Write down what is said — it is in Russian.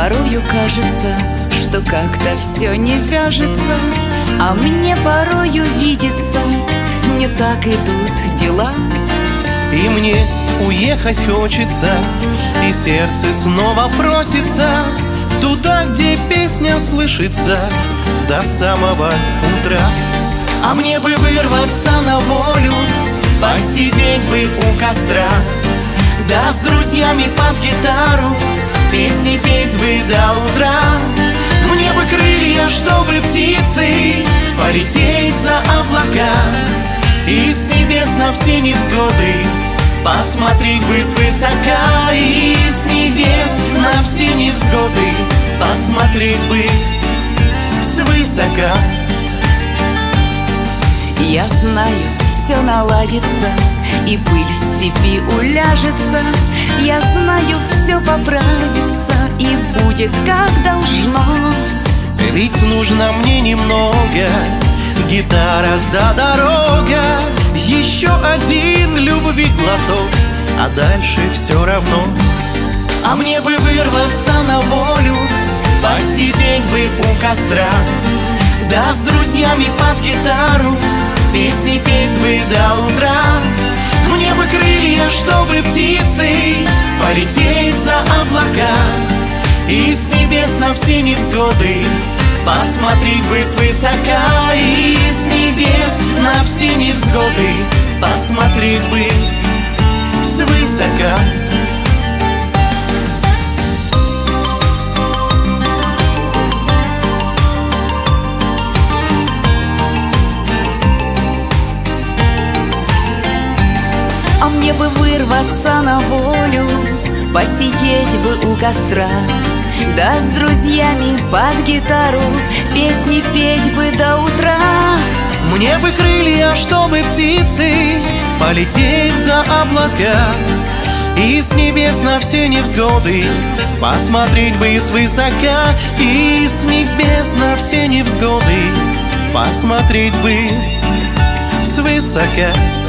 Порою кажется, что как-то все не вяжется, а мне порою видится, не так идут дела. И мне уехать хочется, и сердце снова просится туда, где песня слышится до самого утра. А мне бы вырваться на волю, посидеть бы у костра, да с друзьями под гитару песни петь бы до утра. Мне бы крылья, чтобы птицей полететь за облака, и с небес на все невзгоды посмотреть бы свысока. И с небес на все невзгоды посмотреть бы свысока. Я знаю, все наладится, и пыль в степи уляжется. Я знаю, все поправится, и будет как должно. Ведь нужно мне немного, гитара да дорога, еще один любви глоток, а дальше все равно. А мне бы вырваться на волю, посидеть бы у костра, да с друзьями под гитару песни петь бы до утра. Мне бы крылья, чтобы птицей полететь за облака, и с небес на все невзгоды посмотреть бы свысока. И с небес на все невзгоды посмотреть бы свысока. А мне бы вырваться на волю, посидеть бы у костра, да с друзьями под гитару песни петь бы до утра. Мне бы крылья, чтобы птицы полететь за облака, и с небес на все невзгоды посмотреть бы свысока. И с небес на все невзгоды посмотреть бы свысока.